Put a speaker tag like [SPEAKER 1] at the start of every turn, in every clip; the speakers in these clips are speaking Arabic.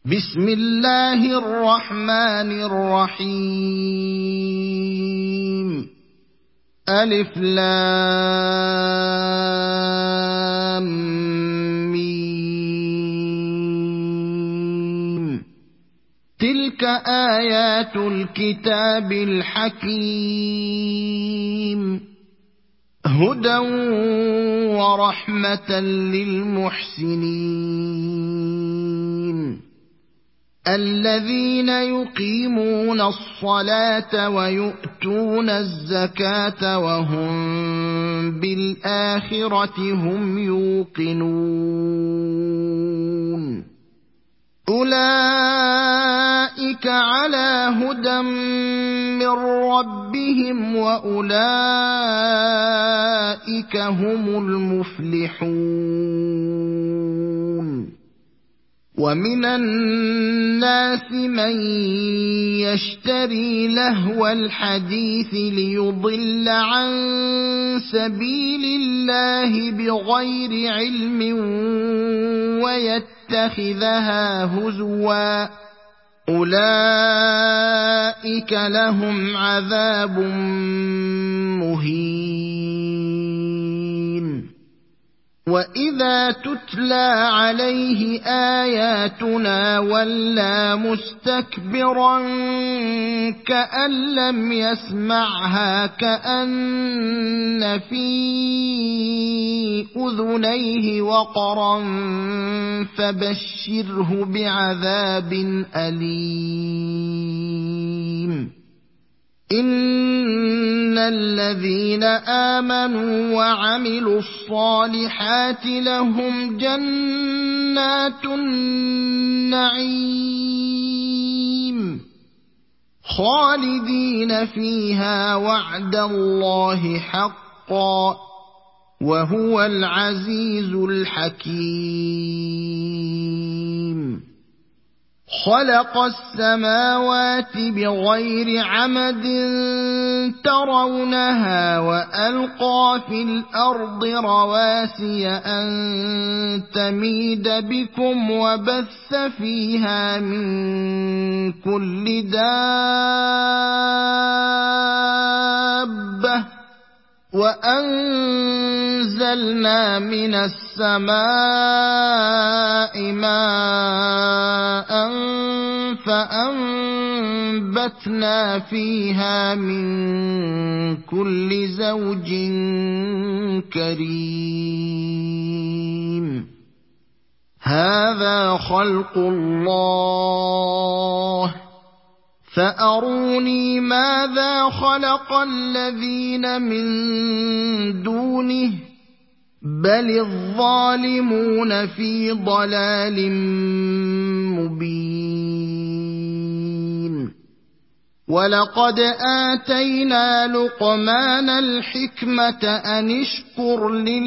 [SPEAKER 1] بسم الله الرحمن الرحيم ألف لام ميم تلك آيات الكتاب الحكيم هدى ورحمة للمحسنين الذين يقيمون الصلاة ويؤتون الزكاة وهم بالآخرة هم يوقنون أولئك على هدى من ربهم وأولئك هم المفلحون ومن الناس من يشتري لهو الحديث ليضل عن سبيل الله بغير علم ويتخذها هزوا أولئك لهم عذاب مهين وَإِذَا تُتْلَى عَلَيْهِ آيَاتُنَا وَلَّى مُسْتَكْبِرًا كَأَن لَّمْ يَسْمَعْهَا كَأَنَّ فِي أُذُنَيْهِ وَقْرًا فَبَشِّرْهُ بِعَذَابٍ أَلِيمٍ إِنَّ الَّذِينَ آمَنُوا وَعَمِلُوا الصَّالِحَاتِ لَهُمْ جَنَّاتُ النَّعِيمِ خَالِدِينَ فِيهَا وَعْدَ اللَّهِ حَقًّا وَهُوَ الْعَزِيزُ الْحَكِيمُ خَلَقَ السَّمَاوَاتِ بِغَيْرِ عَمَدٍ تَرَوْنَهَا وَأَلْقَى فِي الْأَرْضِ رَوَاسِيَ أَن تَمِيدَ بِكُمْ وَبَثَّ فِيهَا مِن كُلِّ دَابَّةٍ وَأَنزَلْنَا مِنَ السَّمَاءِ مَاءً فَأَنبَتْنَا فِيهَا مِن كُلِّ زَوْجٍ كَرِيمٍ هَذَا خَلْقُ اللَّهِ فَأَرُونِي مَاذَا خَلَقَ الَّذِينَ مِن دُونِهِ بَلِ الظَّالِمُونَ فِي ضَلَالٍ مُّبِينٍ وَلَقَدْ آتَيْنَا لُقْمَانَ الْحِكْمَةَ أَنِ اشْكُرْ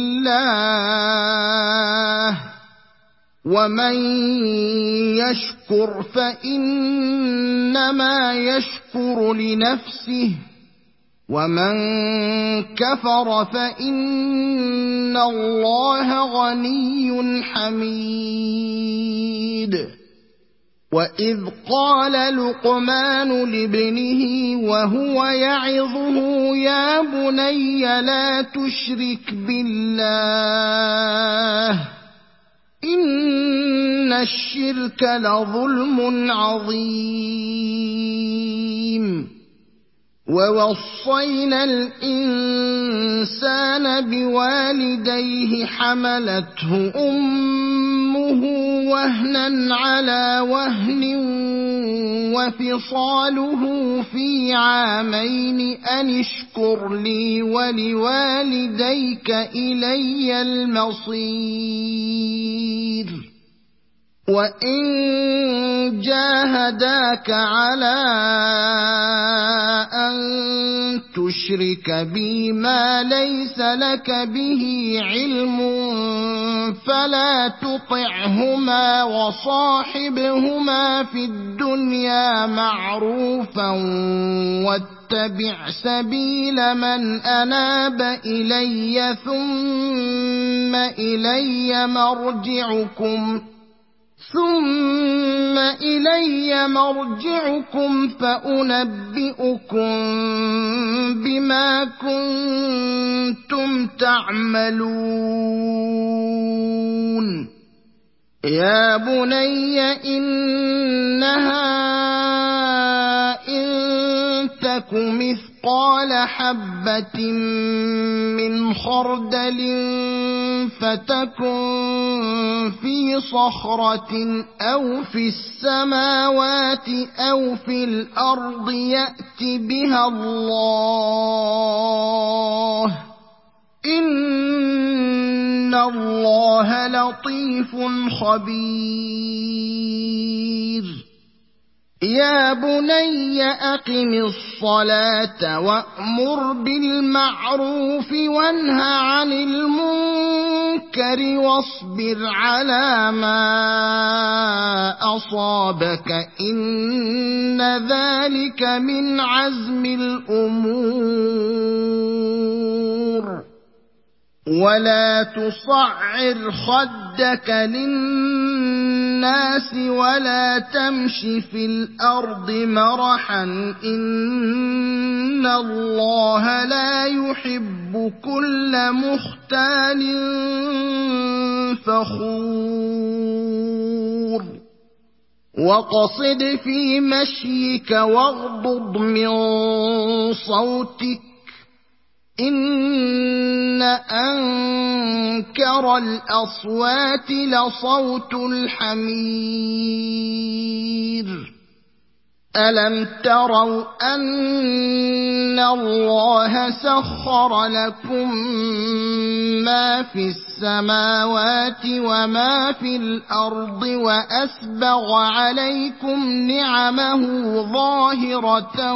[SPEAKER 1] لِلَّهِ وَمَن يَشْكُرْ فَإِنَّمَا يَشْكُرُ لِنَفْسِهِ وَمَن كَفَرَ فَإِنَّ اللَّهَ غَنِيٌّ حَمِيدٌ وَإِذْ قَالَ لُقْمَانُ لِابْنِهِ وَهُوَ يَعِظُهُ يَا بُنَيَّ لَا تُشْرِكْ بِاللَّهِ إِنَّ الشِّرْكَ لَظُلْمٌ عَظِيمٌ وَوَصَّيْنَا الْإِنسَانَ بِوَالِدَيْهِ حَمَلَتْهُ أُمُّهُ وَهْنًا عَلَىٰ وَهْنٍ وَفِصَالُهُ فِي عَامَيْنِ أَنِ اشْكُرْ لِي وَلِوَالِدَيْكَ إِلَيَّ الْمَصِيرُ وَإِن جَاهَدَاكَ عَلَىٰ أَن تُشْرِكَ بِي مَا لَيْسَ لَكَ بِهِ عِلْمٌ فَلَا تُطِعْهُمَا وَصَاحِبْهُمَا فِي الدُّنْيَا مَعْرُوفًا وَاتَّبِعْ سَبِيلَ مَنْ أَنَابَ إِلَيَّ ثُمَّ إِلَيَّ مَرْجِعُكُمْ فَأُنَبِّئُكُم بِمَا كُنتُمْ تَعْمَلُونَ يَا بُنَيَّ إِنَّهَا إِن تَكُ مِثْقَالَ حَبَّةٍ مِّنْ خَرْدَلٍ فَتَكُن فِي صَخْرَةٍ أَوْ فِي السَّمَاوَاتِ أَوْ فِي الْأَرْضِ يَأْتِ بِهَا اللَّهُ ۚ إِنَّ اللَّهَ لَطِيفٌ خَبِيرٌ يَا بُنَيَّ أَقِمِ الصَّلَاةَ وَأْمُرْ بِالْمَعْرُوفِ وَانْهَ عَنِ الْمُنكَرِ وَاصْبِرْ عَلَىٰ مَا أَصَابَكَ ۖ إِنَّ ذَٰلِكَ مِنْ عَزْمِ الْأُمُورِ وَلَا تُصَعِّرْ خَدَّكَ لِلنَّاسِ وَلَا تَمْشِ فِي الْأَرْضِ مَرَحًا ۖ إِنَّ اللَّهَ لَا يُحِبُّ كُلَّ مُخْتَالٍ فَخُورٍ وَاقْصِدْ فِي مَشْيِكَ وَاغْضُضْ مِن صَوْتِكَ ۚ إِنَّ أَنكَرَ الْأَصْوَاتِ لَصَوْتُ الْحَمِيرِ أَلَمْ تَرَوْا أَنَّ اللَّهَ سَخَّرَ لَكُم مَّا فِي السَّمَاوَاتِ وَمَا فِي الْأَرْضِ وَأَسْبَغَ عَلَيْكُمْ نِعَمَهُ ظَاهِرَةً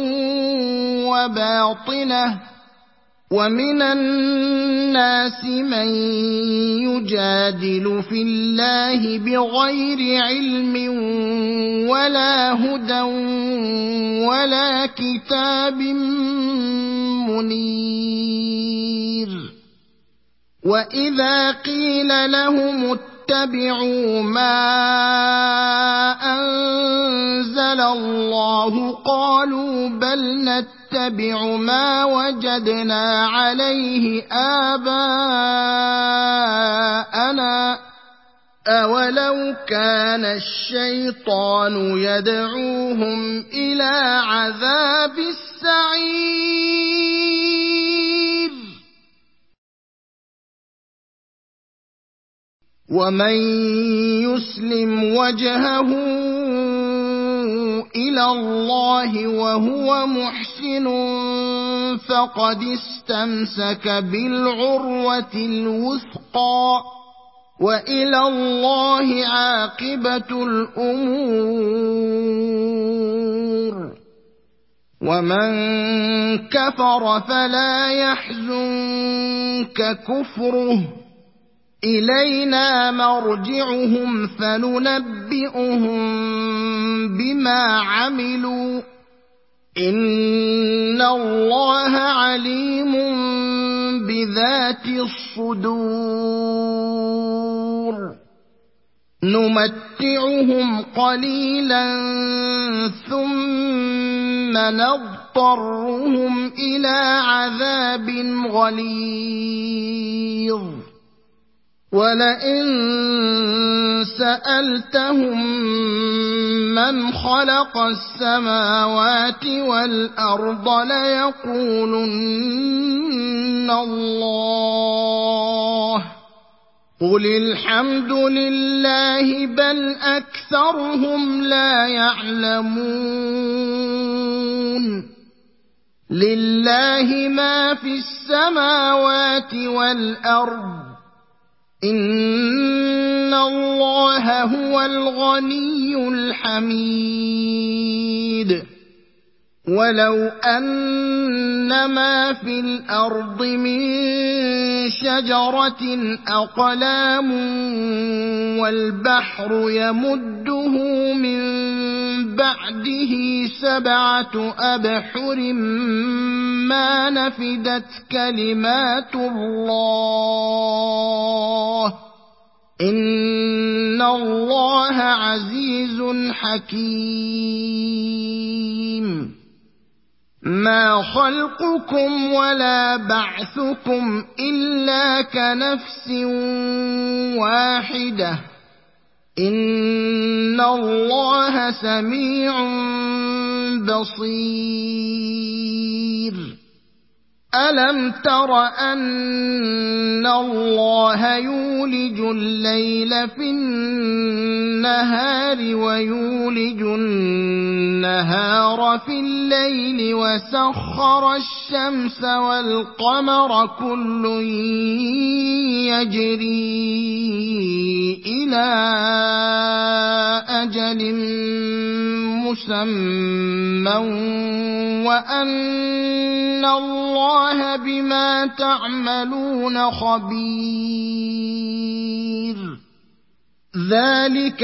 [SPEAKER 1] وَبَاطِنَةً ۗ وَمِنَ النَّاسِ مَن يُجَادِلُ فِي اللَّهِ بِغَيْرِ عِلْمٍ وَلَا هُدًى وَلَا كِتَابٍ مُّنِيرٍ وَإِذَا قِيلَ لَهُمُ اتَّبِعُوا مَا أَنزَلَ اللَّهُ قَالُوا بَلْ نَتَّبِعُ مَا وَجَدْنَا عَلَيْهِ آبَاءَنَا ۚ أَوَلَوْ كَانَ الشَّيْطَانُ يَدْعُوهُمْ إِلَىٰ عَذَابِ السَّعِيرِ وَمَن يُسْلِمْ وَجْهَهُ إِلَى اللَّهِ وَهُوَ مُحْسِنٌ فَقَدِ اسْتَمْسَكَ بِالْعُرْوَةِ الْوُثْقَىٰ ۗ وَإِلَى اللَّهِ عَاقِبَةُ الْأُمُورِ وَمَن كَفَرَ فَلَا يَحْزُنكَ كُفْرُهُ ۚ إِلَيْنَا مَرْجِعُهُمْ فَنُنَبِّئُهُم بِمَا عَمِلُوا ۚ إِنَّ اللَّهَ عَلِيمٌ بِذَاتِ الصُّدُورِ نُمَتِّعُهُمْ قَلِيلًا ثُمَّ نَضْطَرُّهُمْ إِلَىٰ عَذَابٍ غَلِيظٍ وَلَئِن سَأَلْتَهُم مَّنْ خَلَقَ السَّمَاوَاتِ وَالْأَرْضَ لَيَقُولُنَّ اللَّهُ ۚ قُلِ الْحَمْدُ لِلَّهِ بَلْ أَكْثَرُهُمْ لَا يَعْلَمُونَ لِلَّهِ مَا فِي السَّمَاوَاتِ وَالْأَرْضِ ۚ إِنَّ اللَّهَ هُوَ الْغَنِيُّ الْحَمِيدُ وَلَوْ أَنَّ مَا فِي الْأَرْضِ مِن شَجَرَةٍ أَقْلَامٌ وَالْبَحْرُ يَمُدُّهُ مِن بَعْدِهِ سَبْعَةُ أَبْحُرٍ مَّا نَفِدَتْ كَلِمَاتُ اللَّهِ ۗ إِنَّ اللَّهَ عَزِيزٌ حَكِيمٌ مَا خَلْقُكُمْ وَلَا بَعْثُكُمْ إِلَّا كَنَفْسٍ وَاحِدَةٍ إِنَّ اللَّهَ سَمِيعٌ بَصِيرٌ أَلَمْ تَرَ أَنَّ اللَّهَ يُولِجُ اللَّيْلَ فِي النَّهَارِ وَيُولِجُ النَّهَارَ فِي اللَّيْلِ وَسَخَّرَ الشَّمْسَ وَالْقَمَرَ كُلٌّ يَجْرِي إِلَىٰ أَجَلٍ مُّسَمًّى وَأَنَّ اللَّهَ بِمَا تَعْمَلُونَ خَبِيرٌ ذَلِكَ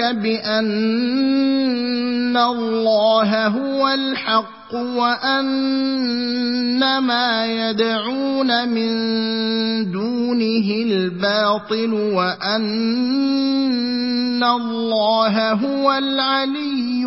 [SPEAKER 1] بِأَنَّ اللَّهَ هُوَ الْحَقُّ وَأَنَّ مَا يَدْعُونَ مِن دُونِهِ الْبَاطِلُ وَأَنَّ اللَّهَ هُوَ الْعَلِيُّ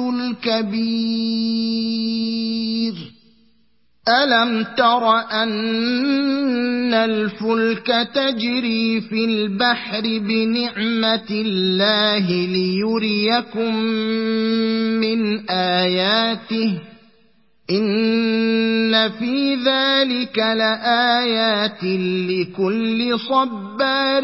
[SPEAKER 1] الْكَبِيرُ أَلَمْ تَرَ أَنَّ الْفُلْكَ تَجْرِي فِي الْبَحْرِ بِنِعْمَتِ اللَّهِ لِيُرِيَكُم مِّنْ آيَاتِهِ ۚ إِنَّ فِي ذَلِكَ لَآيَاتٍ لِّكُلِّ صَبَّارٍ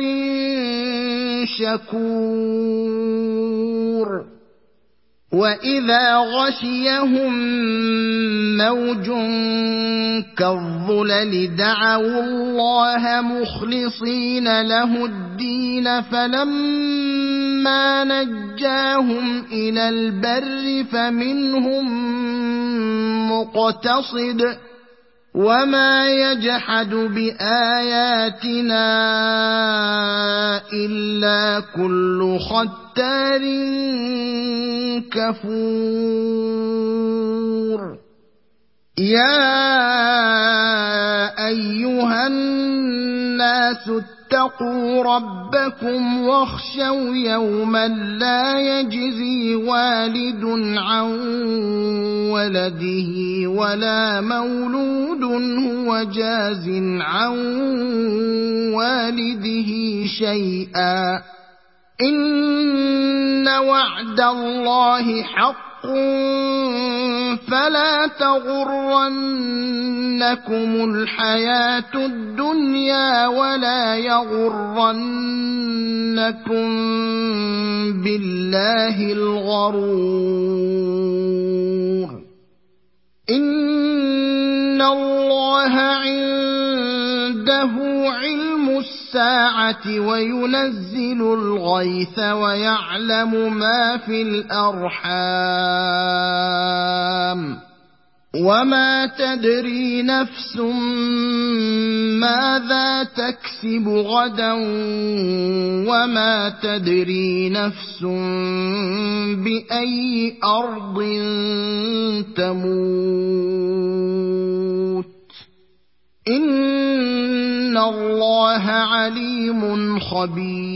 [SPEAKER 1] شَكُورٍ وَإِذَا غَشِيَهُم مَّوْجٌ كَالظُّلَلِ دَعَوُا اللَّهَ مُخْلِصِينَ لَهُ الدِّينَ فَلَمَّا نَجَّاهُمْ إِلَى الْبَرِّ فَمِنْهُم مُّقْتَصِدٌ ۚ وَمَا يَجْحَدُ بِآيَاتِنَا إِلَّا كُلُّ خَتَّارٍ كَفُورٍ يَا أَيُّهَا النَّاسُ اتَّقُوا رَبَّكُمْ وَاخْشَوْا يَوْمًا لَّا يَجْزِي وَالِدٌ عَن وَلَدِهِ وَلَا مَوْلُودٌ هُوَ جَازٍ عَن وَالِدِهِ شَيْئًا ۚ إِنَّ وَعْدَ اللَّهِ حَقٌّ فَلَا تَغُرَّنَّكُمُ الْحَيَاةُ الدُّنْيَا وَلَا يَغُرَّنَّكُم بِاللَّهِ الْغَرُورُ إِنَّ اللَّهَ عِندَهُ عِلْمُ السَّاعَةِ وَيُنَزِّلُ الْغَيْثَ وَيَعْلَمُ مَا فِي الْأَرْحَامِ ۖ وَمَا تَدْرِي نَفْسٌ مَّاذَا تَكْسِبُ غَدًا وَمَا تَدْرِي نَفْسٌ بِأَيِّ أَرْضٍ تَمُوتُ إِنَّ اللَّهَ عَلِيمٌ خَبِيرٌ